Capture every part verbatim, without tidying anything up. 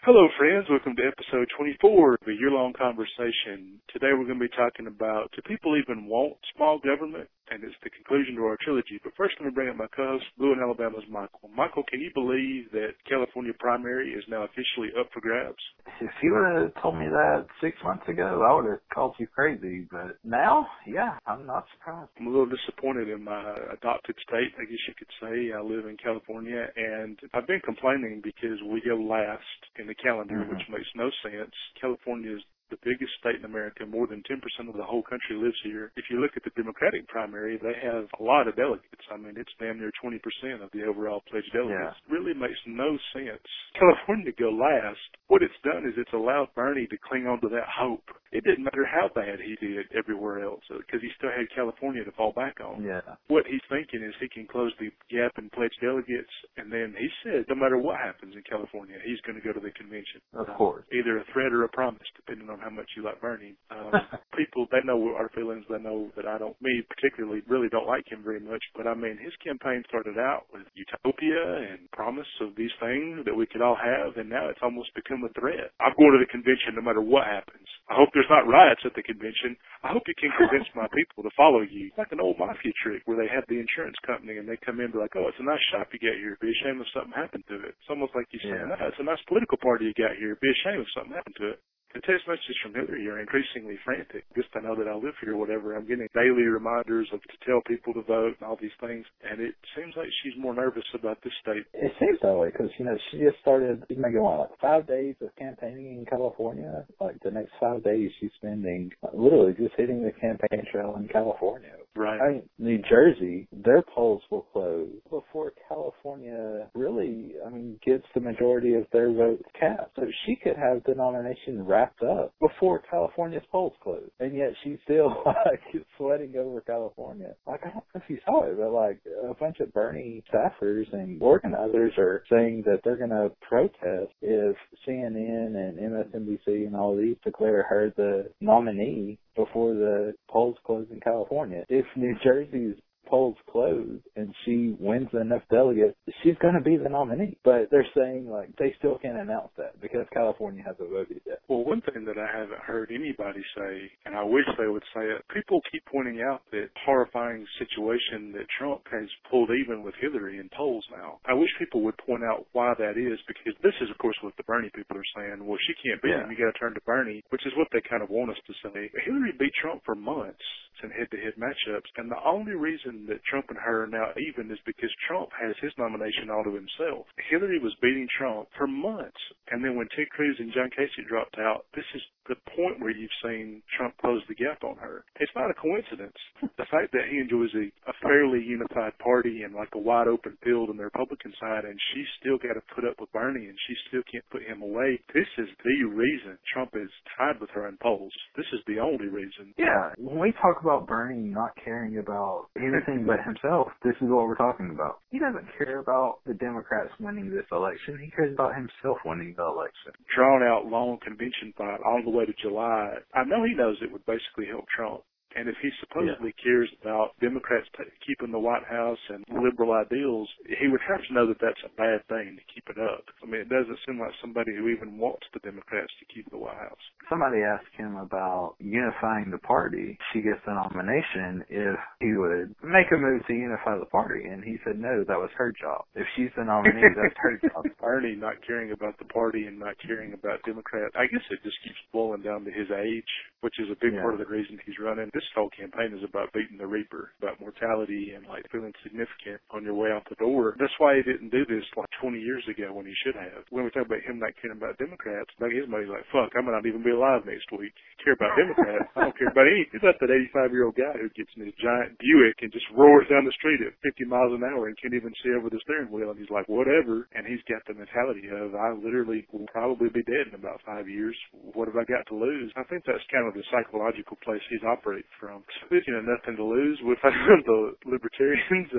Hello, friends. Welcome to episode twenty-four of a year-long conversation. Today we're going to be talking about, do people even want small government? And it's the conclusion to our trilogy. But first, let me bring up my co-host, Blue in Alabama's Michael. Michael, can you believe that California primary is now officially up for grabs? If you would have told me that six months ago, I would have called you crazy. But now, yeah, I'm not surprised. I'm a little disappointed in my adopted state, I guess you could say. I live in California, and I've been complaining because we go last in the calendar, mm-hmm. which makes no sense. California is the biggest state in America. More than ten percent of the whole country lives here. If you look at the Democratic primary, they have a lot of delegates. I mean, it's damn near twenty percent of the overall pledged delegates. Yeah. Really makes no sense. California to go last. What it's done is it's allowed Bernie to cling on to that hope. It didn't matter how bad he did everywhere else because he still had California to fall back on. Yeah. What he's thinking is he can close the gap in pledged delegates, and then he said no matter what happens in California, he's going to go to the convention. Of course. Uh, either a threat or a promise, depending on how much you like Bernie. Um, people, they know our feelings. They know that I don't, me particularly, really don't like him very much. But, I mean, his campaign started out with utopia and promise of these things that we could all have, and now it's almost become a threat. I'm going to the convention no matter what happens. I hope there's not riots at the convention. I hope you can convince my people to follow you. It's like an old mafia trick where they have the insurance company and they come in and be like, oh, it's a nice shop you got here. Be ashamed if something happened to it. It's almost like you saying, yeah. no, it's a nice political party you got here. Be ashamed if something happened to it. The text messages from Hillary are increasingly frantic. Just I know that I live here or whatever. I'm getting daily reminders of to tell people to vote and all these things. And it seems like she's more nervous about this state. It seems that way because, you know, she just started, she's making what, like five days of campaigning in California. Like the next five days she's spending like, literally just hitting the campaign trail in California. Right. I mean, New Jersey, their polls will close before California really, I mean, gets the majority of their votes cast. So she could have the nomination wrapped up before California's polls close. And yet she's still, like, sweating over California. Like, I don't know if you saw it, but, like, a bunch of Bernie staffers and organizers are saying that they're going to protest if C N N and M S N B C and all these declare her the nominee before the polls close in California. If New Jersey's polls close and she wins enough delegates, she's going to be the nominee. But they're saying, like, they still can't announce that because California hasn't voted yet. Well, one thing that I haven't heard anybody say, and I wish they would say it, people keep pointing out that horrifying situation that Trump has pulled even with Hillary in polls now. I wish people would point out why that is, because this is, of course, what the Bernie people are saying. Well, she can't beat yeah. him. You got to turn to Bernie, which is what they kind of want us to say. Hillary beat Trump for months in head-to-head matchups, and the only reason that Trump and her are now even is because Trump has his nomination all to himself. Hillary was beating Trump for months, and then when Ted Cruz and John Kasich dropped out, this is the point where you've seen Trump close the gap on her. It's not a coincidence. The fact that he enjoys a, a fairly unified party and like a wide open field on the Republican side, and she's still got to put up with Bernie, and she still can't put him away. This is the reason Trump is tied with her in polls. This is the only reason. Yeah, when we talk about Bernie not caring about anything but himself, this is what we're talking about. He doesn't care about the Democrats winning this election. He cares about himself winning the election. Drawn out long convention fight all the way to July. I know he knows it would basically help Trump. And if he supposedly yeah. cares about Democrats t- keeping the White House and liberal ideals, he would have to know that that's a bad thing to keep it up. I mean, it doesn't seem like somebody who even wants the Democrats to keep the White House. Somebody asked him about unifying the party. She gets the nomination if he would make a move to unify the party. And he said, no, that was her job. If she's the nominee, that's her job. Bernie not caring about the party and not caring about Democrats. I guess it just keeps boiling down to his age, which is a big yeah. part of the reason he's running. This whole campaign is about beating the Reaper, about mortality and like feeling significant on your way out the door. That's why he didn't do this like twenty years ago when he should have. When we talk about him not caring about Democrats, back his money's like, fuck, I might not even be alive next week. Care about Democrats. I don't care about any. He's like that eighty-five-year-old guy who gets in his giant Buick and just roars down the street at fifty miles an hour and can't even see over the steering wheel. And he's like, whatever. And he's got the mentality of, I literally will probably be dead in about five years. What have I got to lose? I think that's kind of the psychological place he's operating from. Speaking of nothing to lose, with the libertarians and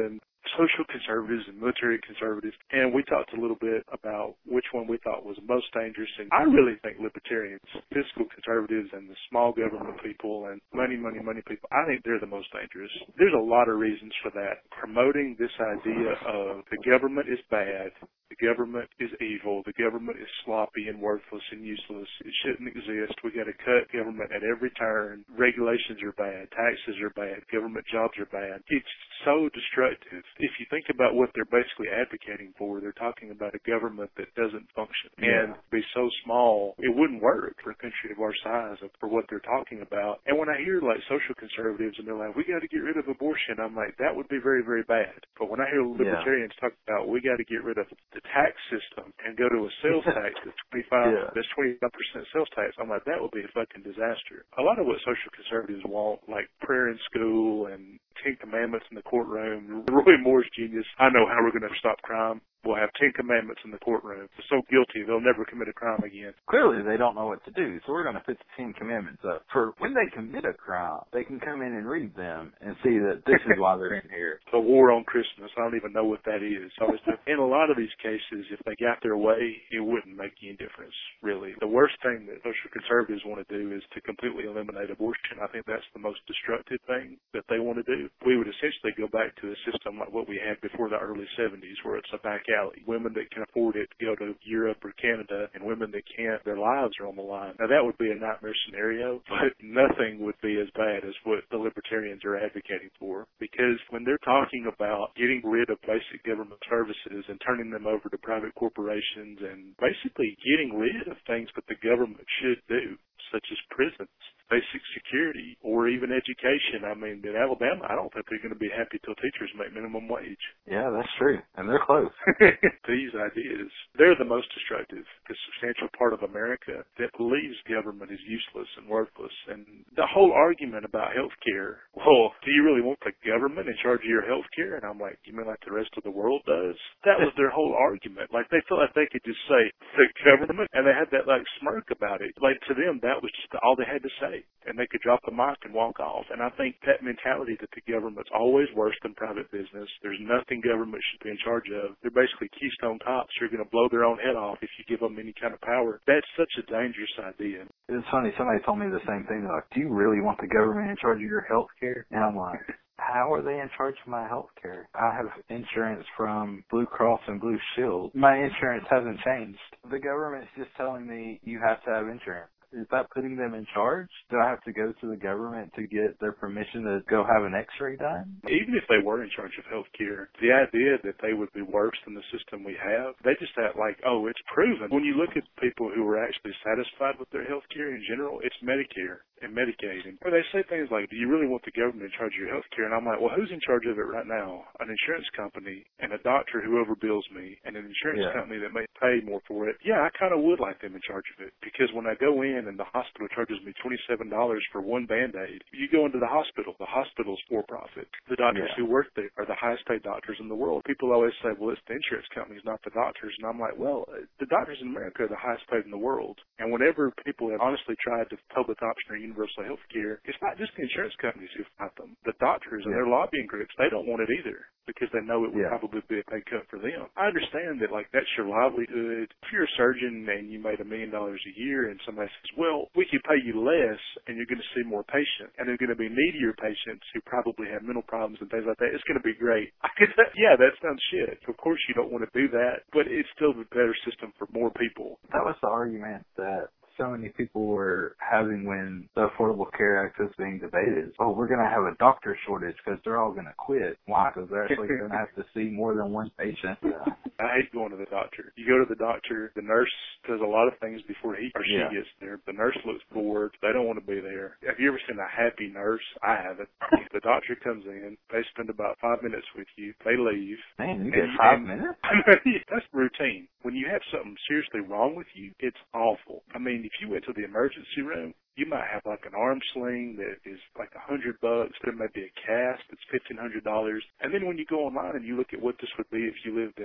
social conservatives and military conservatives, and we talked a little bit about which one we thought was most dangerous. And I really think libertarians, fiscal conservatives, and the small government people and money, money, money people, I think they're the most dangerous. There's a lot of reasons for that. Promoting this idea of the government is bad, the government is evil, the government is sloppy and worthless and useless, it shouldn't exist, we got to cut government at every turn, regulations are bad, taxes are bad, government jobs are bad. It's so destructive. If you think about what they're basically advocating for, they're talking about a government that doesn't function Yeah. and be so small, it wouldn't work for a country of our size for what they're talking about. And when I hear like social conservatives and they're like, we got to get rid of abortion, I'm like, that would be very, very bad. But when I hear libertarians yeah. talk about we got to get rid of the tax system and go to a sales tax that's twenty-five, yeah. that's twenty-five percent sales tax, I'm like, that would be a fucking disaster. A lot of what social conservatives want, like prayer in school and Ten Commandments in the courtroom. Roy Moore's genius. I know how we're going to stop crime. We'll have Ten Commandments in the courtroom. They're so guilty, they'll never commit a crime again. Clearly, they don't know what to do, so we're going to put the Ten Commandments up. For when they commit a crime, they can come in and read them and see that this is why they're in here. The war on Christmas, I don't even know what that is. So in a lot of these cases, if they got their way, it wouldn't make any difference, really. The worst thing that social conservatives want to do is to completely eliminate abortion. I think that's the most destructive thing that they want to do. We would essentially go back to a system like what we had before the early seventies, where it's a back alley. Women that can afford it go to Europe or Canada, and women that can't, their lives are on the line. Now, that would be a nightmare scenario, but nothing would be as bad as what the libertarians are advocating for, because when they're talking about getting rid of basic government services and turning them over to private corporations and basically getting rid of things that the government should do, such as prisons, basic security, or even education. I mean, in Alabama, I don't think they're going to be happy till teachers make minimum wage. Yeah, that's true. And they're close. These ideas, they're the most destructive. The substantial part of America that believes government is useless and worthless. And the whole argument about health care, well, do you really want the government in charge of your health care? And I'm like, you mean like the rest of the world does? That was their whole argument. Like, they felt like they could just say, the government, and they had that, like, smirk about it. Like, to them, that was just all they had to say. And they could drop the mic and walk off. And I think that mentality that the government's always worse than private business, there's nothing government should be in charge of, they're basically Keystone Cops who are going to blow their own head off if you give them any kind of power. That's such a dangerous idea. It's funny, somebody told me the same thing. They're like, do you really want the government in charge of your health care? And I'm like, how are they in charge of my health care? I have insurance from Blue Cross and Blue Shield. My insurance hasn't changed. The government's just telling me you have to have insurance. Is that putting them in charge? Do I have to go to the government to get their permission to go have an x-ray done? Even if they were in charge of health care, the idea that they would be worse than the system we have, they just act like, oh, it's proven. When you look at people who are actually satisfied with their health care in general, it's Medicare and Medicaid. And where they say things like, do you really want the government in charge of your health care? And I'm like, well, who's in charge of it right now? An insurance company and a doctor who overbills me and an insurance yeah. company that may pay more for it. Yeah, I kind of would like them in charge of it, because when I go in and the hospital charges me twenty-seven dollars for one Band-Aid, you go into the hospital, the hospital's for profit. The doctors yeah. who work there are the highest paid doctors in the world. People always say, well, it's the insurance companies, not the doctors. And I'm like, well, the doctors in America are the highest paid in the world. And whenever people have honestly tried to public option or universal health care, it's not just the insurance companies who fight them. The doctors and yeah. their lobbying groups, they don't want it either, because they know it would yeah. probably be a pay cut for them. I understand that, like, that's your livelihood. If you're a surgeon and you made a million dollars a year and somebody says, well, we can pay you less and you're going to see more patients, and they're going to be needier patients who probably have mental problems and things like that, it's going to be great. Yeah, that sounds shit. Of course you don't want to do that, but it's still a better system for more people. That was the argument that so many people were having when the Affordable Care Act was being debated. Oh, we're going to have a doctor shortage because they're all going to quit. Why? Because they're actually going to have to see more than one patient. Yeah. I hate going to the doctor. You go to the doctor, the nurse does a lot of things before he or she yeah. gets there. The nurse looks bored. They don't want to be there. Have you ever seen a happy nurse? I haven't. The doctor comes in. They spend about five minutes with you. They leave. Man, you get five minutes? That's routine. When you have something seriously wrong with you, it's awful. I mean, if you went to the emergency room, you might have like an arm sling that is like a hundred bucks. There may be a cast that's fifteen hundred dollars. And then when you go online and you look at what this would be if you lived in Canada,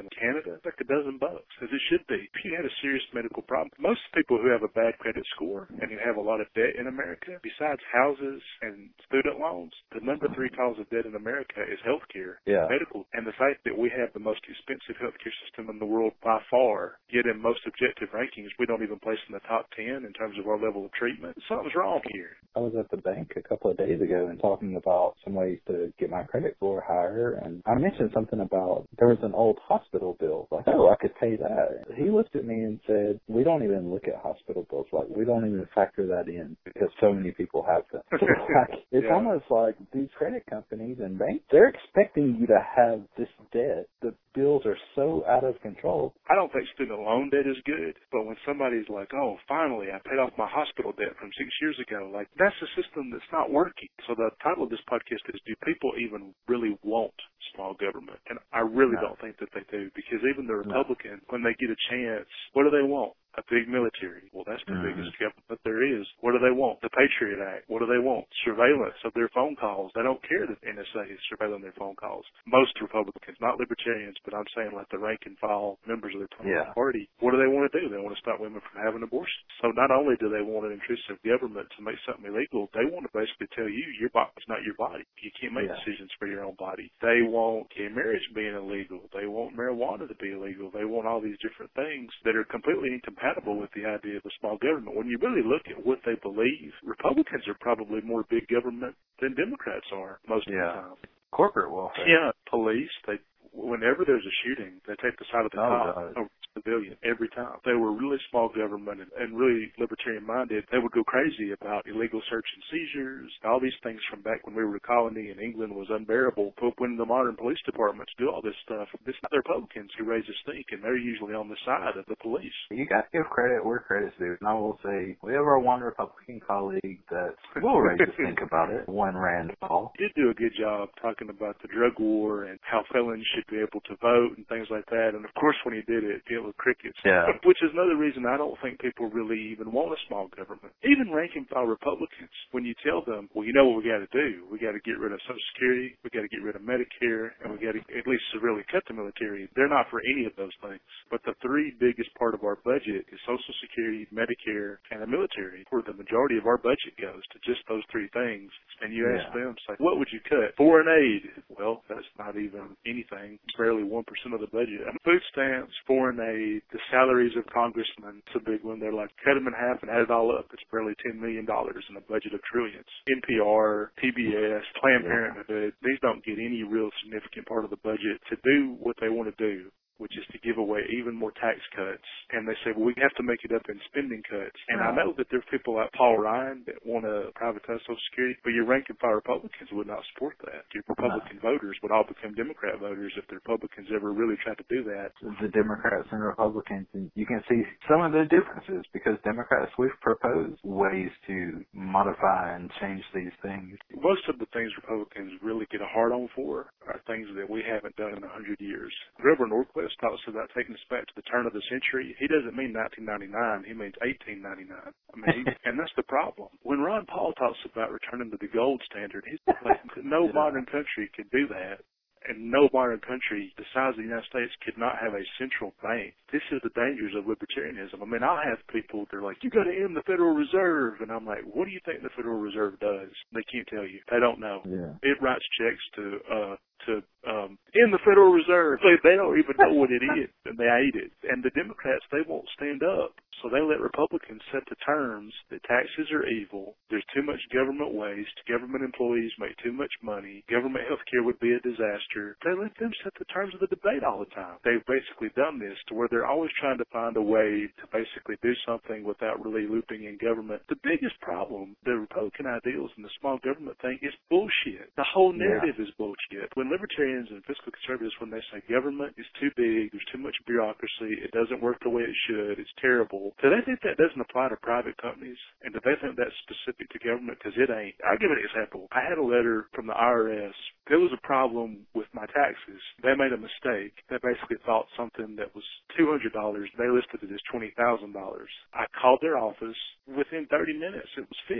It's like a dozen bucks, as it should be. If you had a serious medical problem, most people who have a bad credit score and who have a lot of debt in America, besides houses and student loans, the number three cause of debt in America is healthcare, yeah. medical. And the fact that we have the most expensive healthcare system in the world by far, yet in most objective rankings, we don't even place in the top ten in terms of our level of treatment. Something's wrong here. I was at the bank a couple of days ago and talking about some ways to get my credit score higher, and I mentioned something about there was an old hospital bill. Like, oh, I could pay that. He looked at me and said, we don't even look at hospital bills. Like, we don't even factor that in because so many people have them. So, like, it's yeah. almost like these credit companies and banks, they're expecting you to have this debt. The bills are so out of control. I don't think student loan debt is good, but when somebody's like, oh, finally, I paid off my hospital debt from six years ago, like, that's a system that's not working. So the title of this podcast is, do people even really want small government? And I really no. don't think that they do, because even the Republicans, no. when they get a chance, what do they want? A big military. Well, that's the mm-hmm. biggest government there is. What do they want? The Patriot Act. What do they want? Surveillance of their phone calls. They don't care that N S A is surveilling their phone calls. Most Republicans, not libertarians, but I'm saying like the rank and file members of their yeah. party, what do they want to do? They want to stop women from having abortions. So not only do they want an intrusive government to make something illegal, they want to basically tell you your body's not your body. You can't make yeah. decisions for your own body. They want gay marriage being illegal. They want marijuana to be illegal. They want all these different things that are completely incompatible with the idea of a small government. When you really look at what they believe, Republicans are probably more big government than Democrats are most yeah. of the time. Corporate welfare. Yeah, police, they whenever there's a shooting, they take the side of the oh, cop God. over the civilian every time. They were really small government and, and really libertarian-minded. They would go crazy about illegal search and seizures, all these things from back when we were a colony and England was unbearable. But when the modern police departments do all this stuff, it's not the Republicans who raise a stink, and they're usually on the side of the police. You got to give credit where credit's due. And I will say, we have our one Republican colleague that will raise a stink about it, one Rand Paul. He did do a good job talking about the drug war and how felons should be able to vote and things like that. And of course, when he did it, it was crickets. Yeah. Which is another reason I don't think people really even want a small government. Even rank and file Republicans, when you tell them, well, you know what we got to do? We got to get rid of Social Security, we got to get rid of Medicare, and we got to at least severely cut the military. They're not for any of those things. But the three biggest part of our budget is Social Security, Medicare, and the military, where the majority of our budget goes to just those three things. And you ask yeah. them, say, what would you cut? Foreign aid. Well, that's not even anything. Barely one percent of the budget. Food stamps, foreign aid, the salaries of congressmen, it's a big one. They're like, cut them in half and add it all up. It's barely ten million dollars in a budget of trillions. N P R, P B S, Planned yeah. Parenthood, these don't get any real significant part of the budget to do what they want to do, which is to give away even more tax cuts. And they say, well, we have to make it up in spending cuts. And no. I know that there are people like Paul Ryan that want to privatize Social Security, but your rank and file Republicans would not support that. Your Republican no. voters would all become Democrat voters if the Republicans ever really tried to do that. The Democrats and Republicans, and you can see some of the differences because Democrats, we've proposed ways to modify and change these things. Most of the things Republicans really get a hard on for are things that we haven't done in a hundred years. Grover Norquist talks about taking us back to the turn of the century. He doesn't mean nineteen ninety-nine. He means eighteen ninety-nine. I mean, he, and that's the problem. When Ron Paul talks about returning to the gold standard, he's like, no yeah. modern country could do that. And no modern country the size of the United States could not have a central bank. This is the dangers of libertarianism. I mean, I'll have people, they're like, you got to end the Federal Reserve. And I'm like, what do you think the Federal Reserve does? They can't tell you. They don't know. Yeah. It writes checks to, uh, to, um, in the Federal Reserve. So they don't even know what it is. And they hate it. And the Democrats, they won't stand up. So they let Republicans set the terms that taxes are evil. There's too much government waste. Government employees make too much money. Government health care would be a disaster. They let them set the terms of the debate all the time. They've basically done this to where they're always trying to find a way to basically do something without really looping in government. The biggest problem, the Republican ideals and the small government thing, is bullshit. The whole narrative yeah. is bullshit. When libertarians and fiscal conservatives, when they say government is too big, there's too much bureaucracy, it doesn't work the way it should, it's terrible, do they think that doesn't apply to private companies? And do they think that's specific to government? Because it ain't. I'll give an example. I had a letter from the I R S. There was a problem with my taxes. They made a mistake. They basically thought something that was two hundred dollars, they listed it as twenty thousand dollars. I called their office. Within thirty minutes, it was fixed.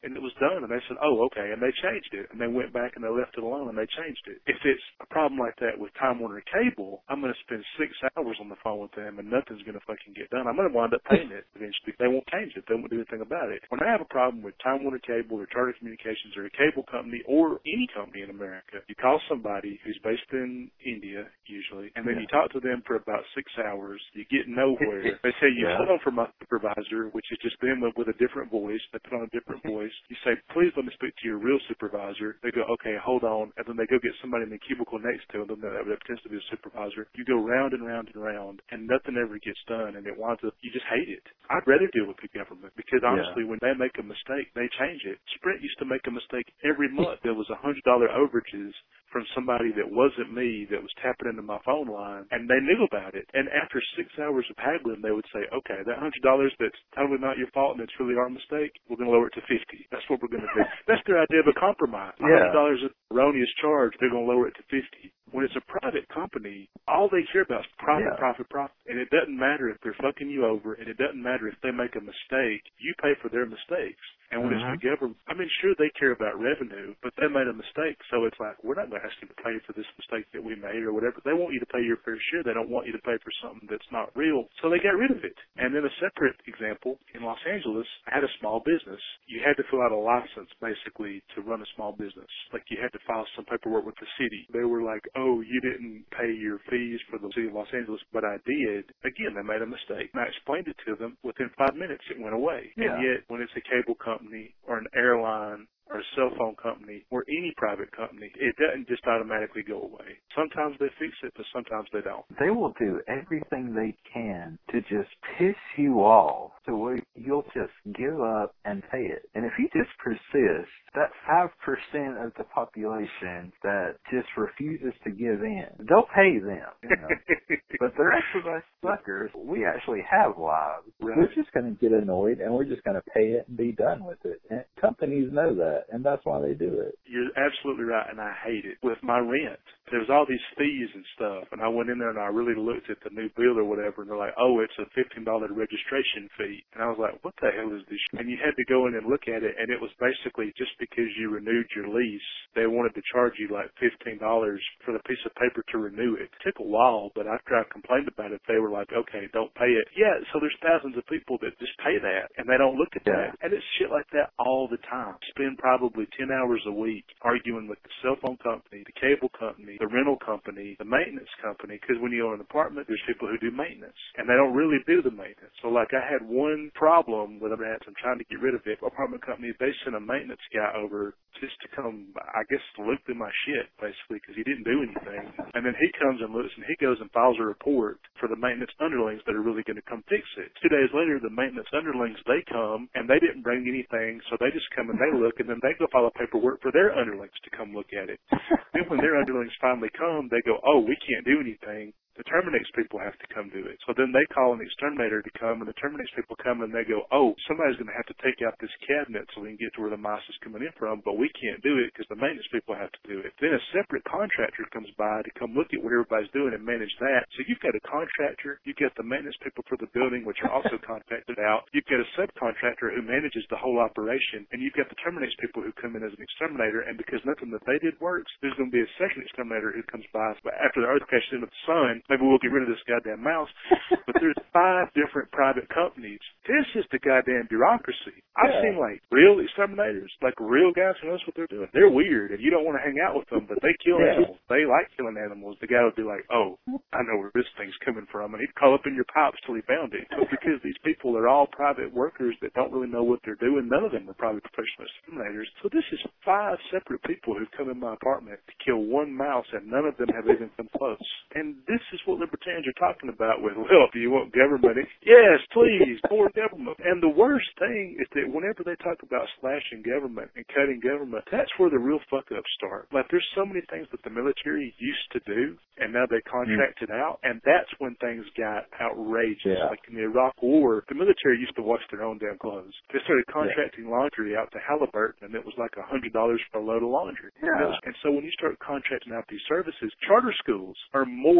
and it was done. And they said, oh, okay, and they changed it, and they went back and they left it alone and they changed it. If it's a problem like that with Time Warner Cable, I'm going to spend six hours on the phone with them and nothing's going to fucking get done. I'm going to wind up paying it eventually. They won't change it. They won't do anything about it. When I have a problem with Time Warner Cable or Charter Communications or a cable company or any company in America, you call somebody who's based in India usually, and then yeah. you talk to them for about six hours. You get nowhere. They say you yeah. hold on for my supervisor, which is just them with a different voice. They put on a different voice. You say, please let me speak to your real supervisor. They go, okay, hold on. And then they go get somebody in the cubicle next to them that, that tends to be a supervisor. You go round and round and round, and nothing ever gets done, and it winds up, you just hate it. I'd rather deal with the government because honestly, yeah. when they make a mistake, they change it. Sprint used to make a mistake every month. There was one hundred dollars overages from somebody that wasn't me that was tapping into my phone line, and they knew about it. And after six hours of haggling, they would say, okay, that one hundred dollars that's totally not your fault and it's really our mistake, we're going to lower it to fifty. That's what we're going to do. That's their idea of a compromise. one hundred dollars is an erroneous charge. They're going to lower it to fifty. When it's a private company, all they care about is profit, yeah. profit, profit. And it doesn't matter if they're fucking you over, and it doesn't matter if they make a mistake. You pay for their mistakes. And when mm-hmm. it's the government, I mean, sure, they care about revenue, but they made a mistake. So it's like, we're not going to ask you to pay for this mistake that we made or whatever. They want you to pay your fair share. They don't want you to pay for something that's not real. So they got rid of it. And then a separate example, in Los Angeles, I had a small business. You had to fill out a license, basically, to run a small business. Like, you had to file some paperwork with the city. They were like, oh, you didn't pay your fees for the city of Los Angeles, but I did. Again, they made a mistake. And I explained it to them. Within five minutes, it went away. Yeah. And yet, when it's a cable company or an airline or a cell phone company or any private company, it doesn't just automatically go away. Sometimes they fix it, but sometimes they don't. They will do everything they can to just piss you off to where you'll just give up and pay it. And if you just persist, that five percent of the population that just refuses to give in, they'll pay them. You know? But the rest of us suckers, we actually have lives. Right. We're just going to get annoyed and we're just going to pay it and be done with it. And companies know that, and that's why they do it. You're absolutely right, and I hate it. With my rent, there's all these fees and stuff, and I went in there and I really looked at the new bill or whatever, and they're like, oh, it's a fifteen dollars registration fee. And I was like, what the hell is this? And you had to go in and look at it, and it was basically just because you renewed your lease, they wanted to charge you like fifteen dollars for the piece of paper to renew it. It took a while, but after I complained about it, they were like, okay, don't pay it. Yeah, so there's thousands of people that just pay that, and they don't look at yeah. that. And it's shit like that all the time. Spend probably ten hours a week arguing with the cell phone company, the cable company, the rental company, the maintenance company, because when you own an apartment, there's people who do maintenance, and they don't really do the maintenance. So like I had one problem with them, I'm trying to get rid of it. Apartment company, they sent a maintenance guy over just to come, I guess, to look through my shit, basically, because he didn't do anything. And then he comes and looks, and he goes and files a report for the maintenance underlings that are really going to come fix it. Two days later, the maintenance underlings, they come, and they didn't bring anything, so they just come and they look, and then they go file a paperwork for their underlings to come look at it. Then when their underlings finally come, they go, oh, we can't do anything. The Terminix people have to come do it. So then they call an exterminator to come, and the Terminix people come, and they go, oh, somebody's going to have to take out this cabinet so we can get to where the mice is coming in from, but we can't do it because the maintenance people have to do it. Then a separate contractor comes by to come look at what everybody's doing and manage that. So you've got a contractor, you've got the maintenance people for the building, which are also contracted out. You've got a subcontractor who manages the whole operation, and you've got the Terminix people who come in as an exterminator, and because nothing that they did works, there's going to be a second exterminator who comes by. But after the earth crashes into the sun, maybe we'll get rid of this goddamn mouse. But there's five different private companies. This is the goddamn bureaucracy. I've yeah. seen like real exterminators, like real guys who knows what they're doing. They're weird, and you don't want to hang out with them, but they kill yeah. animals. They like killing animals. The guy would be like, oh, I know where this thing's coming from, and he'd call up in your pipes till he found it. But because these people are all private workers that don't really know what they're doing, none of them are probably professional exterminators. So this is five separate people who've come in my apartment to kill one mouse, and none of them have even come close. And this is what libertarians are talking about with, well, do you want government? Yes, please, more government. And the worst thing is that whenever they talk about slashing government and cutting government, that's where the real fuck-ups start. Like, there's so many things that the military used to do, and now they contracted mm. out, and that's when things got outrageous. Yeah. Like in the Iraq War, the military used to wash their own damn clothes. They started contracting yeah. laundry out to Halliburton, and it was like one hundred dollars for a load of laundry. Yeah. And, was, and so when you start contracting out these services, charter schools are more expensive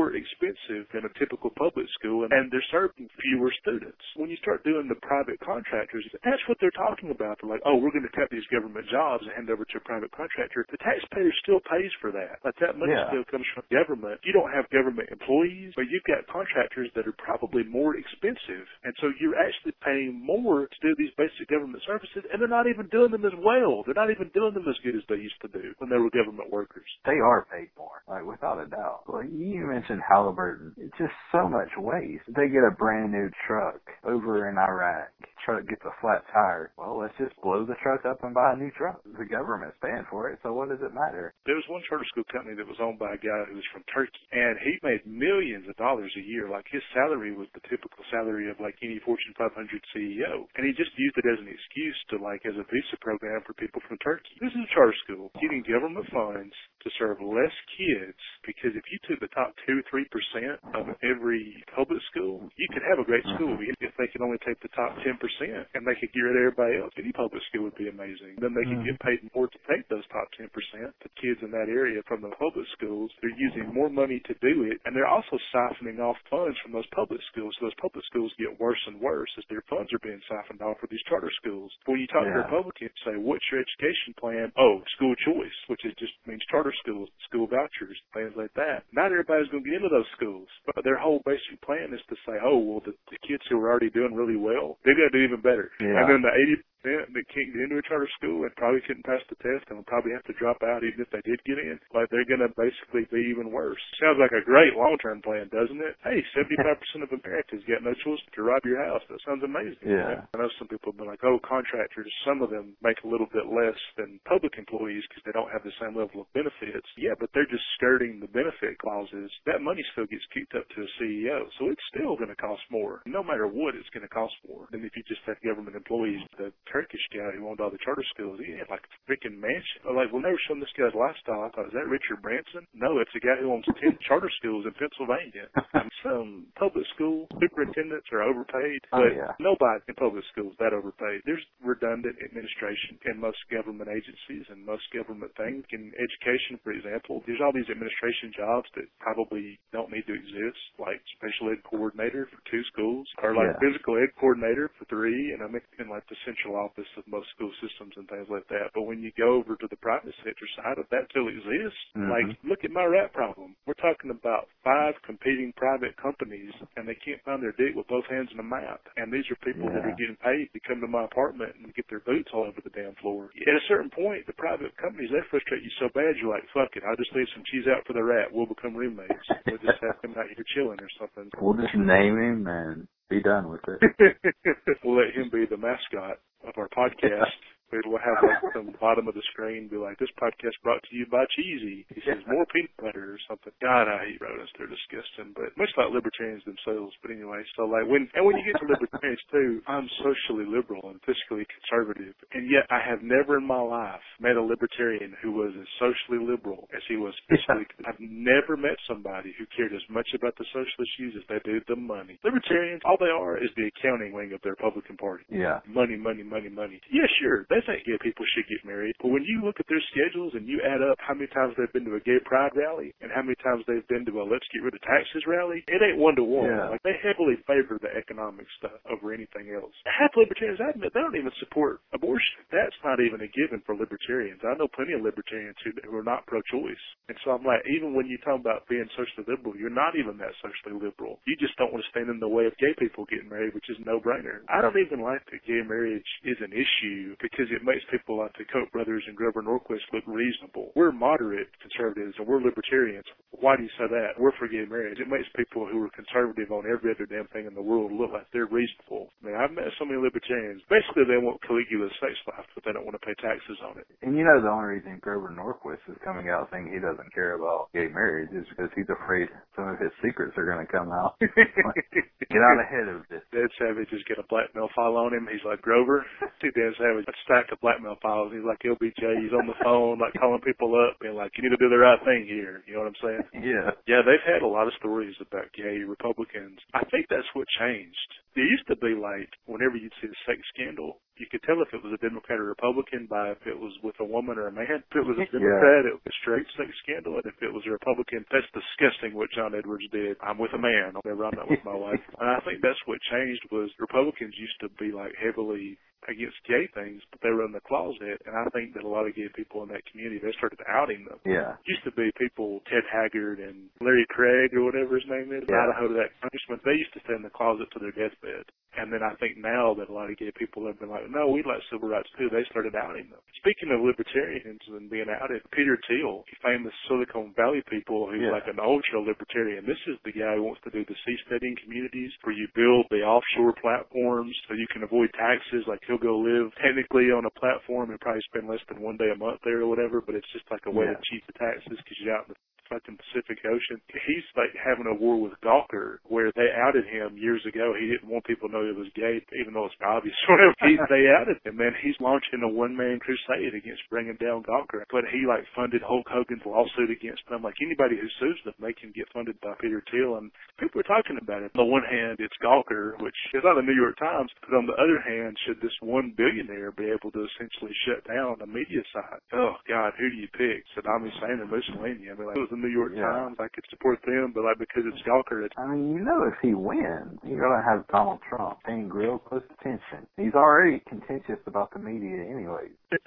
expensive than a typical public school, and, and they're serving fewer students. When you start doing the private contractors, that's what they're talking about. They're like, oh, we're going to cut these government jobs and hand over to a private contractor. The taxpayer still pays for that. Like, that money Yeah. still comes from government. You don't have government employees, but you've got contractors that are probably more expensive. And so you're actually paying more to do these basic government services, and they're not even doing them as well. They're not even doing them as good as they used to do when they were government workers. They are paid more, like, without a doubt. Well, you mentioned Halliburton. It's just so much waste. They get a brand new truck over in Iraq. Truck gets a flat tire. Well, let's just blow the truck up and buy a new truck. The government's paying for it, so what does it matter? There was one charter school company that was owned by a guy who was from Turkey, and he made millions of dollars a year. Like, his salary was the typical salary of, like, any Fortune five hundred C E O. And he just used it as an excuse to, like, as a visa program for people from Turkey. This is a charter school getting government funds to serve less kids, because if you took the top two, three percent of every public school, you could have a great school. If they could only take the top ten percent and they could get rid of everybody else, any public school would be amazing. Then they could get paid more to take those top ten percent, the kids in that area from the public schools. They're using more money to do it, and they're also siphoning off funds from those public schools. So those public schools get worse and worse as their funds are being siphoned off for these charter schools. But when you talk Yeah. to Republicans, say, what's your education plan? Oh, school choice, which is just means charter schools, school vouchers, things like that. Not everybody's going to get into those schools, but their whole basic plan is to say, oh, well, the, the kids who are already doing really well, they've got to do even better. Yeah. And then the eighty percent that can't get into a charter school and probably couldn't pass the test and will probably have to drop out even if they did get in, like, they're going to basically be even worse. Sounds like a great long-term plan, doesn't it? Hey, seventy-five percent of Americans got no choice but to rob your house. That sounds amazing. Yeah. I know some people have been like, oh, contractors, some of them make a little bit less than public employees because they don't have the same level of benefits. Yeah, but they're just skirting the benefit clauses. That money still gets kicked up to a C E O, so it's still going to cost more. No matter what, it's going to cost more than if you just had government employees. The Turkish guy who owned all the charter schools, he had like a freaking mansion. I'm like, we'll never show this guy's lifestyle. I thought, is that Richard Branson? No, it's a guy who owns ten charter schools in Pennsylvania. Some public school superintendents are overpaid, Oh, but yeah. nobody in public schools that overpaid. There's redundant administration in most government agencies and most government things. In education, for example, there's all these administration jobs that probably don't need to exist, like special ed coordinator for two schools, or like Yeah. physical ed coordinator for three, and I'm in like the central office of most school systems and things like that. But when you go over to the private sector side of that still exists, Mm-hmm. like, look at my rat problem. We're talking about five competing private companies, and they can't find their dick with both hands in a map. And these are people that Yeah. are getting paid to come to my apartment and get their boots all over the damn floor. At a certain point, the private companies, they frustrate you so bad, you're like, fuck it, I'll just leave some cheese out for the rat. We'll become roommates. We'll just have him out here chilling or something. We'll just name him and be done with it. We'll let him be the mascot of our podcast. We'll have like some bottom of the screen be like, this podcast brought to you by Cheesy. He says more peanut butter or something. God, I hate rodents. They're disgusting, but much like libertarians themselves. But anyway, so like when, and when you get to libertarians too, I'm socially liberal and fiscally conservative. And yet I have never in my life met a libertarian who was as socially liberal as he was fiscally. I've never met somebody who cared as much about the social issues as they do the money. Libertarians, all they are is the accounting wing of the Republican Party. Yeah. Money, money, money, money. Yeah, sure. They think gay people should get married. But when you look at their schedules and you add up how many times they've been to a gay pride rally and how many times they've been to a let's get rid of taxes rally, it ain't one to one. Yeah. Like, they heavily favor the economic stuff over anything else. Half libertarians, I admit, they don't even support abortion. That's not even a given for libertarians. I know plenty of libertarians who, who are not pro-choice. And so I'm like, even when you talk about being socially liberal, you're not even that socially liberal. You just don't want to stand in the way of gay people getting married, which is a no-brainer. I don't even like that gay marriage is an issue because it makes people like the Koch brothers and Grover Norquist look reasonable. We're moderate conservatives and we're libertarians. Why do you say that? We're for gay marriage. It makes people who are conservative on every other damn thing in the world look like they're reasonable. I mean, I've met so many libertarians. Basically, they want Caligula's sex life, but they don't want to pay taxes on it. And you know the only reason Grover Norquist is coming out saying he doesn't care about gay marriage is because he's afraid some of his secrets are going to come out. Get out ahead of this. Dead Savage is got a blackmail file on him. He's like, Grover, too damn savage. Let's stack of blackmail files. He's like L B J. He's on the phone, like calling people up, being like, you need to do the right thing here. You know what I'm saying? Yeah. Yeah, they've had a lot of stories about gay Republicans. I think that's what changed. It used to be like whenever you'd see a sex scandal, you could tell if it was a Democrat or Republican by if it was with a woman or a man. If it was a Democrat, yeah. It was a straight sex scandal. And if it was a Republican, that's disgusting what John Edwards did. I'm with a man. Whenever I'm not with my wife. And I think that's what changed was Republicans used to be like heavily against gay things, but they were in the closet. And I think that a lot of gay people in that community, they started outing them. Yeah. It used to be people, Ted Haggard and Larry Craig or whatever his name is, yeah. Idaho to that congressman, they used to stay in the closet to their deathbed. And then I think now that a lot of gay people have been like, no, we like civil rights too, they started outing them. Speaking of libertarians and being outed, Peter Thiel, famous Silicon Valley people who's yeah. like an ultra-libertarian. This is the guy who wants to do the seasteading communities where you build the offshore platforms so you can avoid taxes. Like he'll go live technically on a platform and probably spend less than one day a month there or whatever, but it's just like a way yeah. to cheat the taxes because you're out in the fucking Pacific Ocean. He's like having a war with Gawker where they outed him years ago. He didn't want people to know he was gay, even though it's obvious. he, they outed him, man. He's launching a one-man crusade against bringing down Gawker. But he like funded Hulk Hogan's lawsuit against them. Like anybody who sues them, they can get funded by Peter Thiel. And people are talking about it. On the one hand, it's Gawker, which is on the New York Times. But on the other hand, should this one billionaire be able to essentially shut down the media side? Oh God, who do you pick? Saddam Hussein or Mussolini? I mean, like, it was the New York yeah. Times. I could support them, but like because it's Gawker, it's I mean, you know, if he wins, you're gonna have Donald Trump paying real close attention. He's already contentious about the media anyway.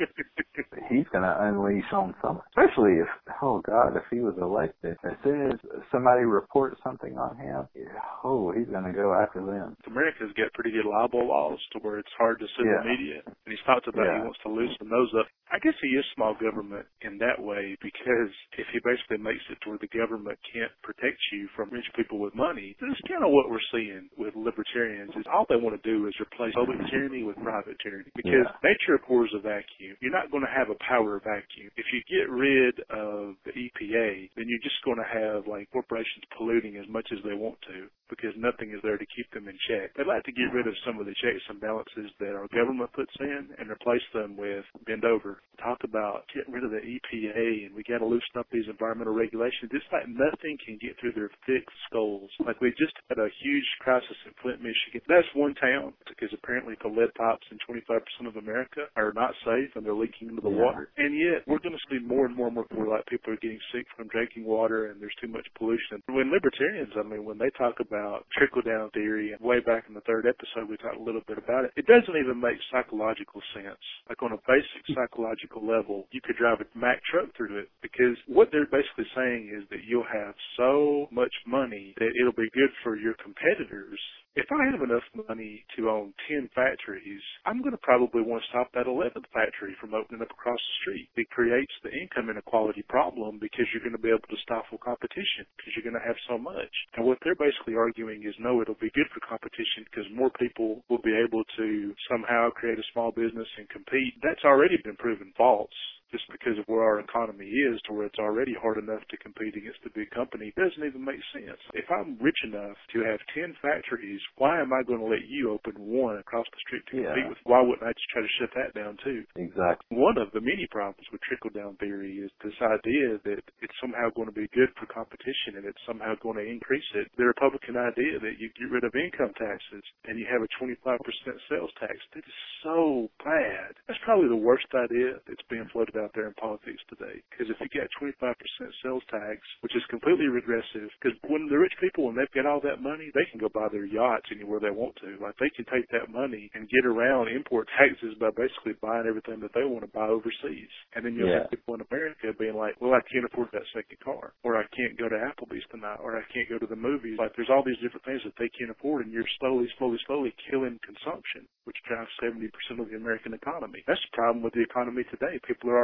He's gonna unleash on someone, especially if, oh God, if he was elected. As soon as somebody reports something on him, oh, he's gonna go after them. America's got pretty good libel laws to where it's hard to sue yeah. the media, and he's talked about yeah. he wants to loosen those up. I guess he is small government in that way because if he basically makes it to where the government can't protect you from rich people with money, this is kind of what we're seeing with libertarians is all they want to do is replace public tyranny with private tyranny because yeah. nature abhors a vacuum. You're not going to have a power vacuum. If you get rid of the E P A, then you're just going to have like corporations polluting as much as they want to because nothing is there to keep them in check. They'd like to get rid of some of the checks and balances that our government puts in and replace them with bend over. Talk about getting rid of the E P A and we got to loosen up these environmental regulations. It's like nothing can get through their thick skulls. Like we just had a huge crisis in Flint, Michigan. That's one town because apparently the lead pipes in twenty-five percent of America are not safe and they're leaking into the yeah. water. And yet we're going to see more and more and more where like people are getting sick from drinking water and there's too much pollution. When libertarians, I mean, when they talk about trickle-down theory, and way back in the third episode we talked a little bit about it, it doesn't even make psychological sense. Like on a basic psychological level, you could drive a Mack truck through it because what they're basically saying is that you'll have so much money that it'll be good for your competitors. If I have enough money to own ten factories, I'm going to probably want to stop that eleventh factory from opening up across the street. It creates the income inequality problem because you're going to be able to stifle competition because you're going to have so much. And what they're basically arguing is, no, it'll be good for competition because more people will be able to somehow create a small business and compete. That's already been proven false. Just because of where our economy is to where it's already hard enough to compete against a big company doesn't even make sense. If I'm rich enough to have ten factories, why am I going to let you open one across the street to yeah. compete with? Why wouldn't I just try to shut that down too? Exactly. One of the many problems with trickle-down theory is this idea that it's somehow going to be good for competition and it's somehow going to increase it. The Republican idea that you get rid of income taxes and you have a twenty-five percent sales tax, that is so bad. That's probably the worst idea that's being floated out there in politics today. Because if you get twenty-five percent sales tax, which is completely regressive, because when the rich people, when they've got all that money, they can go buy their yachts anywhere they want to. Like they can take that money and get around import taxes by basically buying everything that they want to buy overseas. And then you'll yeah. have people in America being like, well, I can't afford that second car, or I can't go to Applebee's tonight, or I can't go to the movies. Like there's all these different things that they can't afford, and you're slowly, slowly, slowly killing consumption, which drives seventy percent of the American economy. That's the problem with the economy today. People are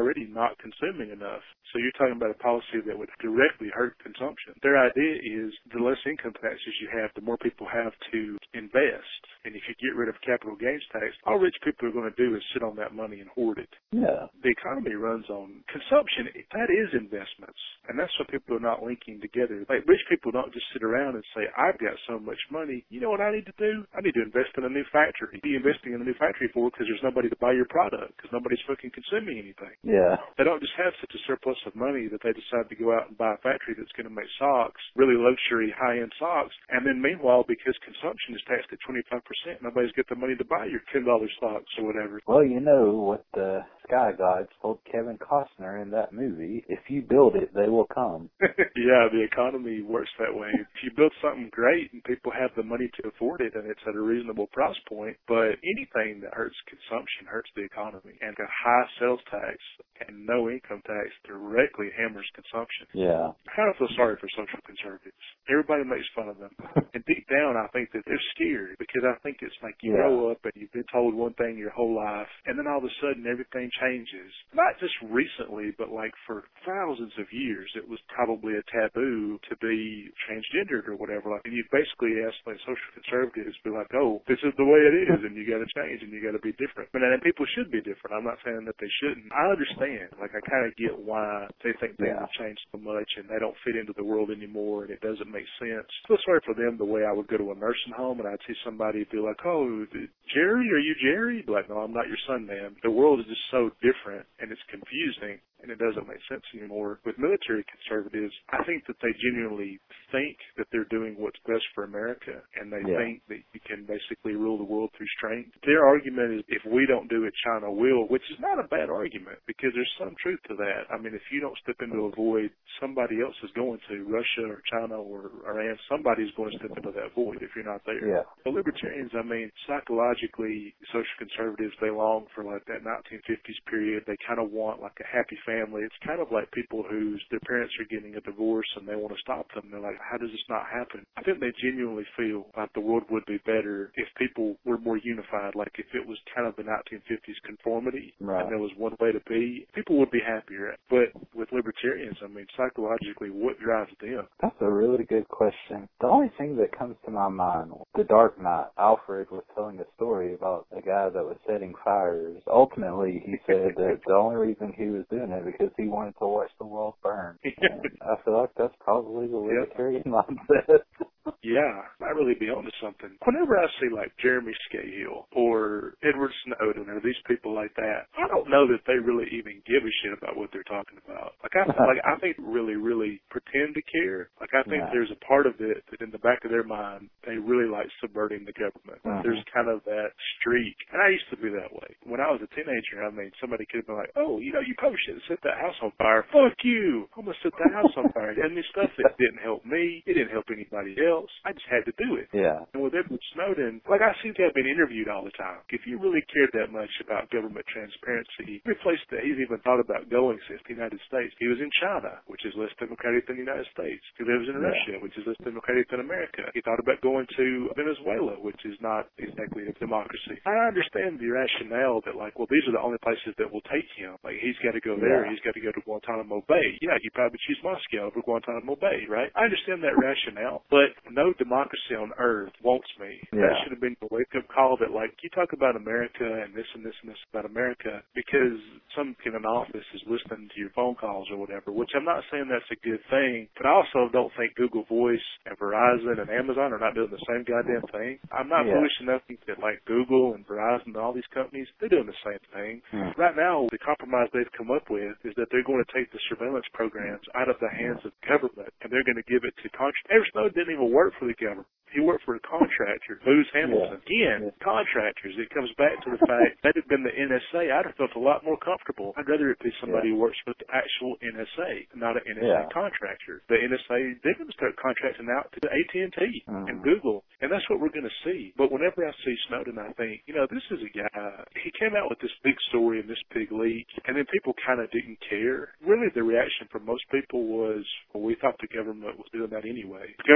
already not consuming enough. So you're talking about a policy that would directly hurt consumption. Their idea is the less income taxes you have, the more people have to invest. And if you get rid of capital gains tax, all rich people are going to do is sit on that money and hoard it. Yeah. The economy runs on consumption. That is investments. And that's what people are not linking together. Like, rich people don't just sit around and say, I've got so much money. You know what I need to do? I need to invest in a new factory. Be investing in a new factory for because there's nobody to buy your product because nobody's fucking consuming anything. Yeah. They don't just have such a surplus of money that they decide to go out and buy a factory that's going to make socks, really luxury, high-end socks. And then meanwhile, because consumption is taxed at twenty-five percent, nobody's got the money to buy your ten dollar socks or whatever. Well, you know what the Sky Gods told Kevin Costner in that movie, if you build it, they will come. Yeah, the economy works that way. If you build something great and people have the money to afford it and it's at a reasonable price point, but anything that hurts consumption hurts the economy. And a high sales tax and no income tax directly hammers consumption. Yeah. I kind of feel sorry for social conservatives. Everybody makes fun of them. And deep down, I think that they're scared because I think it's like you yeah. grow up and you've been told one thing your whole life, and then all of a sudden everything changes. Not just recently, but like for thousands of years, it was probably a taboo to be transgendered or whatever. Like, and you basically ask like social conservatives, be like, oh, this is the way it is, and you got to change, and you got to be different. But and people should be different. I'm not saying that they shouldn't. I understand. Like, I kind of get why they think things yeah. have changed so much, and they don't fit into the world anymore, and it doesn't make sense. I feel sorry for them the way I would go to a nursing home, and I'd see somebody be like, oh, Jerry, are you Jerry? Be like, no, I'm not your son, ma'am. The world is just so different, and it's confusing, and it doesn't make sense anymore. With military conservatives, I think that they genuinely think that they're doing what's best for America, and they yeah. think that you can basically rule the world through strength. Their argument is, if we don't do it, China will, which is not a bad argument, because there's some truth to that. I mean, if you don't step into a void, somebody else is going to. Russia or China or Iran, somebody's going to step into that void if you're not there. Yeah. The libertarians, I mean, psychologically, social conservatives, they long for like that nineteen fifties period. They kind of want like a happy family. It's kind of like people whose their parents are getting a divorce and they want to stop them. They're like, how does this not happen? I think they genuinely feel like the world would be better if people were more unified. Like if it was kind of the nineteen fifties conformity right. and there was one way to be, people would be happier. But with libertarians, I mean, psychologically, what drives them? That's a really good question. The only thing that comes to my mind, The Dark Knight, Alfred was telling a story about a guy that was setting fires. Ultimately, he said that the only reason he was doing it because he wanted to watch the world burn. And I feel like that's probably the libertarian yep. mindset. Yeah, might really be onto something. Whenever I see like Jeremy Scahill or Edward Snowden or these people like that, I don't know that they really even give a shit about what they're talking about. Like I feel like I think really, really pretend to care. Like I think yeah. there's a part of it that in the back of their mind they really like subverting the government. Mm-hmm. There's kind of that streak, and I used to be that way. When I was a teenager, I mean, somebody could have been like, "Oh, you know, you probably shouldn't set that house on fire." Fuck you! I'm gonna set that house on fire. And this stuff that didn't help me, it didn't help anybody else. I just had to do it. Yeah. And with Edward Snowden, like I see that being interviewed all the time. If you really cared that much about government transparency, every place that he's even thought about going since the United States, he was in China, which is less democratic than the United States. He lives in yeah. Russia, which is less democratic than America. He thought about going to Venezuela, which is not exactly a democracy. I understand the rationale that, like, well, these are the only places that will take him. Like, he's got to go there. Yeah. He's got to go to Guantanamo Bay. Yeah, you probably choose Moscow over Guantanamo Bay, right? I understand that rationale, but no democracy on earth wants me. Yeah. That should have been a wake-up call that, like, you talk about America and this and this and this about America because some kid in office is listening to your phone calls or whatever, which I'm not saying that's a good thing, but I also don't think Google Voice and Verizon and Amazon are not doing the same goddamn thing. I'm not yeah. foolish enough to think that, like, Google and Verizon and all these companies, they're doing the same thing. Hmm. Right now, the compromise they've come up with is that they're going to take the surveillance programs out of the hands of government, and they're going to give it to contractors. Edward Snowden didn't even work for the government. He worked for a contractor, Booz Hamilton. Yeah. Again, yeah. contractors. It comes back to the fact that had been the N S A, I'd have felt a lot more comfortable. I'd rather it be somebody yeah. who works for the actual N S A, not an N S A yeah. contractor. The N S A, they're going to start contracting out to A T and T mm-hmm. and Google, and that's what we're going to see. But whenever I see Snowden, I think, you know, this is a guy, he came out with this big story and this big leak, and then people kind of didn't care. Really, the reaction from most people was, well, we thought the government was doing that anyway. The government's supposed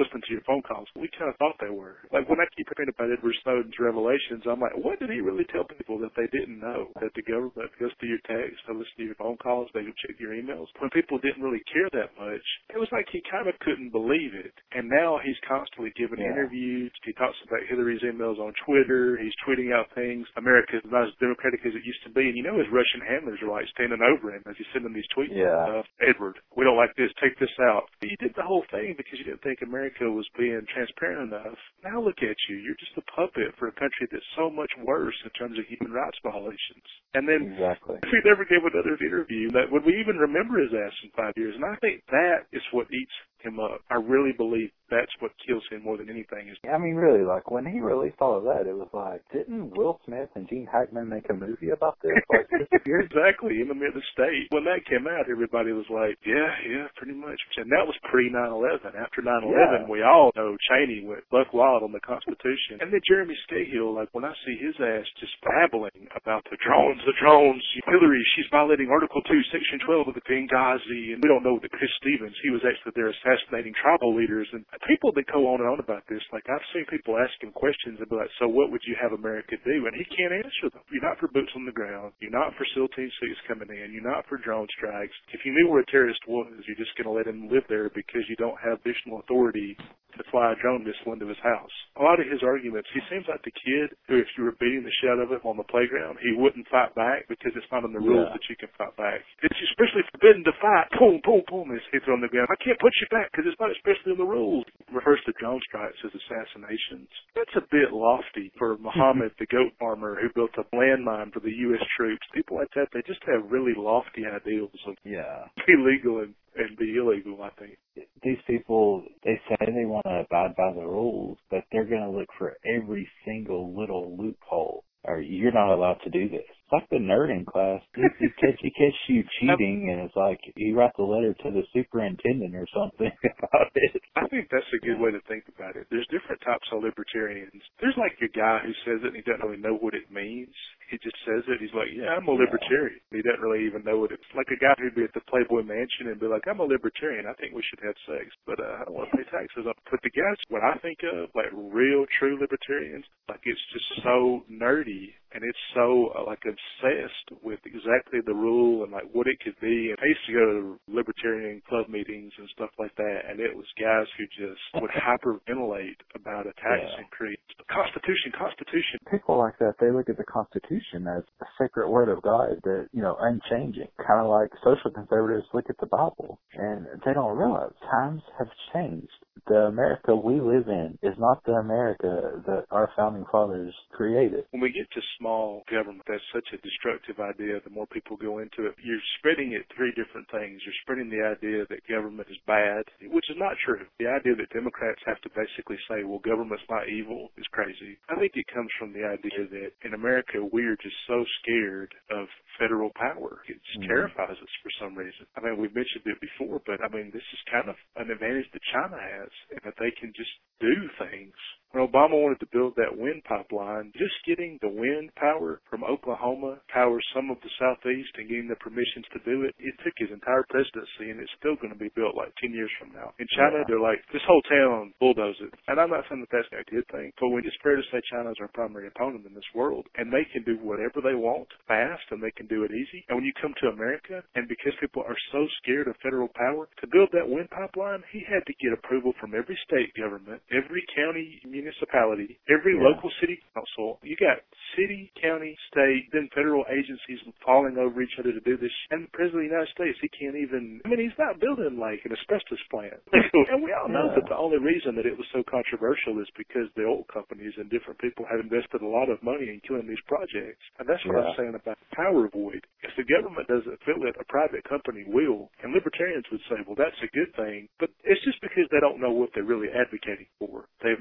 listening to your phone calls. We kind of thought they were. Like, when I keep hearing about Edward Snowden's revelations, I'm like, what did he really tell people that they didn't know? That the government goes through your text, they listen to your phone calls, they go check your emails. When people didn't really care that much, it was like he kind of couldn't believe it. And now he's constantly giving yeah. interviews. He talks about Hillary's emails on Twitter. He's tweeting out things. America is not as democratic as it used to be. And you know his Russian handlers are like standing over him as he's sending these tweets. Yeah. Uh, Edward, we don't like this. Take this out. He did the whole thing because you didn't think America was being transparent enough. Now look at you. You're just a puppet for a country that's so much worse in terms of human rights violations. And then exactly. if he never gave another interview, that would we even remember his ass in five years? And I think that is what eats him up. I really believe that's what kills him more than anything. Is I mean, really, like, when he released all of that, it was like, didn't Will Smith and Gene Hackman make a movie about this? Like, this year? Exactly, in the mid of the state. When that came out, everybody was like, yeah, yeah, pretty much. And that was pre nine eleven. After nine eleven, yeah. we all know Cheney went buck wild on the Constitution. And then Jeremy Scahill, like, when I see his ass just babbling about the drones, the drones, Hillary, she's violating Article two, Section twelve of the Benghazi, and we don't know that Chris Stevens, he was actually there assassinating tribal leaders. And people that go on and on about this, like, I've seen people ask him questions and be like, so what would you have America do? And he can't answer them. You're not for boots on the ground. You're not for SEAL Team six coming in. You're not for drone strikes. If you knew where a terrorist was, you're just going to let him live there because you don't have additional authority to fly a drone missile into his house. A lot of his arguments, he seems like the kid who, if you were beating the shit out of him on the playground, he wouldn't fight back because it's not in the rules yeah. that you can fight back. It's especially forbidden to fight. Boom, boom, boom, his head's on the ground. I can't put you back because it's not especially in the rules. Refers to drone strikes as assassinations. That's a bit lofty for Muhammad, the goat farmer who built a landmine for the U S troops. People like that, they just have really lofty ideals of yeah. be legal and, and be illegal, I think. These people, they say they want to abide by the rules, but they're going to look for every single little loophole. Or you're not allowed to do this. It's like the nerd in class. He, he, catch, he catch you cheating, and it's like he writes a letter to the superintendent or something about it. I think that's a good way to think about it. There's different types of libertarians. There's like your guy who says it and he doesn't really know what it means. He just says it. He's like, yeah, I'm a libertarian. He doesn't really even know what it's like. A guy who'd be at the Playboy Mansion and be like, I'm a libertarian. I think we should have sex, but uh, I don't want to pay taxes. But the guys, what I think of, like real, true libertarians, like it's just so nerdy and it's so uh, like obsessed with exactly the rule and like what it could be. And I used to go to libertarian club meetings and stuff like that, and it was guys who just would hyperventilate about a tax yeah. increase. Constitution, Constitution. People like that, they look at the Constitution as a sacred word of God that, you know, unchanging. Kind of like social conservatives look at the Bible, and they don't realize times have changed. The America we live in is not the America that our founding fathers created. When we get to small government, that's such a destructive idea. The more people go into it, you're spreading it three different things. You're spreading the idea that government is bad, which is not true. The idea that Democrats have to basically say, well, government's not evil is crazy. I think it comes from the idea that in America, we are just so scared of federal power. It just mm-hmm. terrifies us for some reason. I mean, we've mentioned it before, but I mean, this is kind of an advantage that China has, and that they can just do things. When Obama wanted to build that wind pipeline, just getting the wind power from Oklahoma powers some of the Southeast and getting the permissions to do it, it took his entire presidency, and it's still going to be built like ten years from now. In China, yeah. they're like, this whole town, bulldoze it. And I'm not saying that that's a good thing, but when it's fair to say China's our primary opponent in this world, and they can do whatever they want fast, and they can do it easy. And when you come to America, and because people are so scared of federal power, to build that wind pipeline, he had to get approval from every state government, every county municipality, every yeah. local city council. You got city, county, state, then federal agencies falling over each other to do this. And the President of the United States, he can't even, I mean, he's not building like an asbestos plant. And we all know yeah. that the only reason that it was so controversial is because the oil companies and different people have invested a lot of money in killing these projects. And that's what yeah. I'm saying about the power void. If the government doesn't fill it, a private company will. And libertarians would say, well, that's a good thing. But it's just because they don't know what they're really advocating for. They've never lived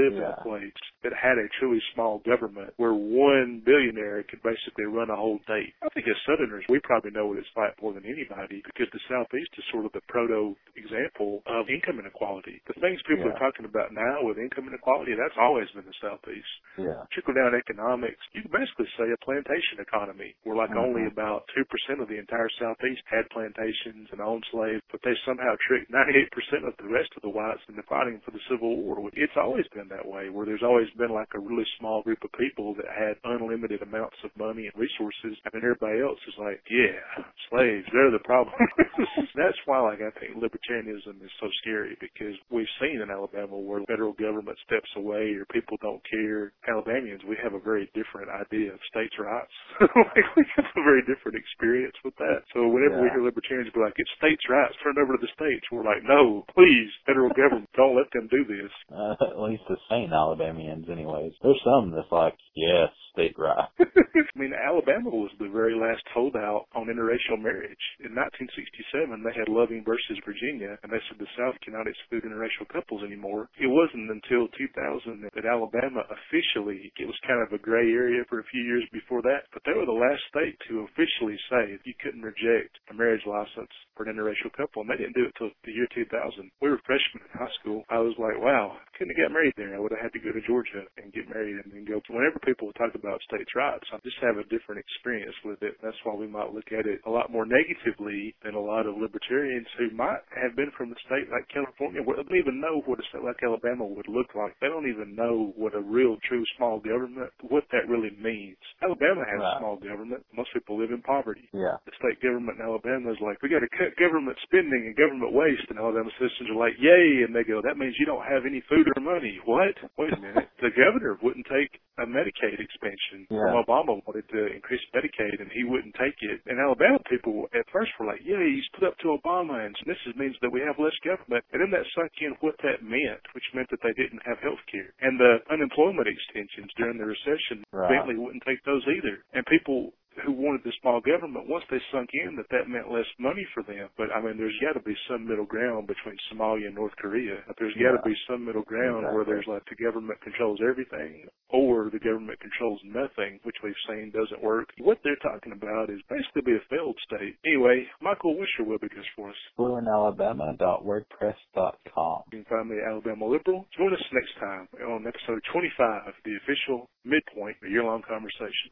live yeah. in a place that had a truly small government where one billionaire could basically run a whole state. I think as Southerners, we probably know what it's like more than anybody because the Southeast is sort of the proto example of income inequality. The things people yeah. are talking about now with income inequality, that's always been the Southeast. Yeah. Trickle-down economics, you can basically say a plantation economy where like uh-huh. only about two percent of the entire Southeast had plantations and owned slaves, but they somehow tricked ninety-eight percent of the rest of the whites into fighting for the Civil War. It's always been that way, where there's always been like a really small group of people that had unlimited amounts of money and resources, and then everybody else is like, yeah, slaves, they're the problem. That's why like I think libertarianism is so scary, because we've seen in Alabama where the federal government steps away or people don't care. Alabamians, we have a very different idea of states' rights. Like we have a very different experience with that. So whenever yeah. we hear libertarians be like, it's states' rights, turn it over to the states, we're like, no, please, federal government, don't let them do this. Uh, at least the sane Alabamians anyways. There's some that's like, yes, state right. I mean, Alabama was the very last holdout on interracial marriage. In nineteen sixty-seven, they had Loving versus Virginia, and they said the South cannot exclude interracial couples anymore. It wasn't until two thousand that Alabama officially, it was kind of a gray area for a few years before that, but they were the last state to officially say that you couldn't reject a marriage license for an interracial couple, and they didn't do it until the year two thousand. We were freshmen in high school. I was like, wow, I couldn't have got married there. I would have had to go to Georgia and get married and then go. Whenever people talk about states' rights, I just have a different experience with it. That's why we might look at it a lot more negatively than a lot of libertarians who might have been from a state like California, where they don't even know what a state like Alabama would look like. They don't even know what a real, true small government, what that really means. Alabama has right. a small government. Most people live in poverty. Yeah. The state government in Alabama is like, we got to cut government spending and government waste, and Alabama citizens are like, yay, and they go, that means you don't have any food or money. What? Wait a minute. The governor wouldn't take a Medicaid expansion. Yeah. From Obama wanted to increase Medicaid, and he wouldn't take it. And Alabama people at first were like, yeah, he's put up to Obama, and this is, means that we have less government. And then that sunk in what that meant, which meant that they didn't have health care. And the unemployment extensions during the recession, right. Bentley wouldn't take those either. And people who wanted the small government, once they sunk in that that meant less money for them. But, I mean, there's got to be some middle ground between Somalia and North Korea. There's got to yeah. be some middle ground exactly. where there's like the government controls everything or the government controls nothing, which we've seen doesn't work. What they're talking about is basically be a failed state. Anyway, Michael, what's your web address for us? fluent alabama dot wordpress dot com. You can find me at Alabama Liberal. Join us next time on episode twenty-five, the official midpoint of year-long conversation.